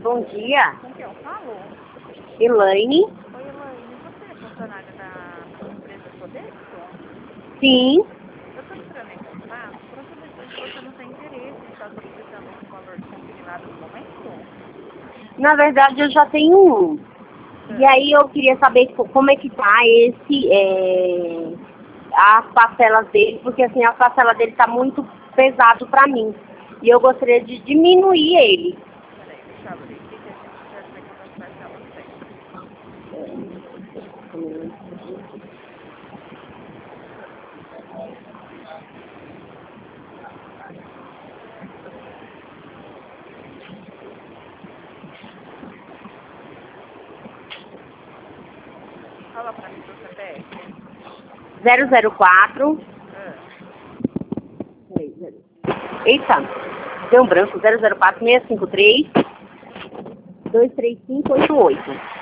bom dia. Com quem eu falo? Elaine? Oi, Elaine, você é funcionária da empresa Sodexo? Sim. Eu estou entrando em contato para saber se você não tem interesse em estar solicitando um valor consignado no momento. Na verdade, eu já tenho um. E aí eu queria saber como é que tá as parcelas dele, porque assim, a parcela dele tá muito pesado pra mim. E eu gostaria de diminuir ele. Peraí, deixa eu abrir aqui que a gente já sei quantas parcelas tem. Fala para mim seu CPF. 004. Ah, Eita, deu um branco. 004 653 23588.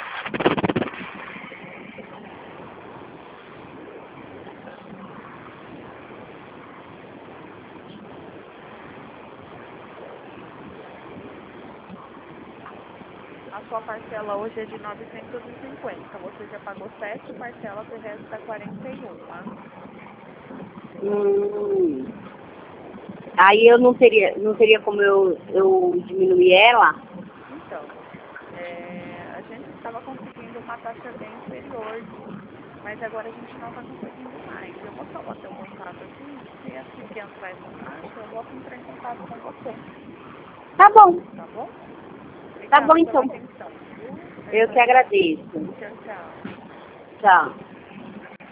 a sua parcela hoje é de 950. Você já pagou 7 parcelas e o resto está 41, tá? Aí eu não teria como eu diminuir ela. Então, a gente estava conseguindo uma taxa bem inferior, mas agora a gente não está conseguindo mais. Eu vou salvar seu contato aqui, se assim que entrar essa taxa, eu volto a entrar em contato com você, Tá bom. tá bom? Tá bom Obrigada pela então. atenção, viu? Eu que agradeço. Tchau, tchau. Tchau.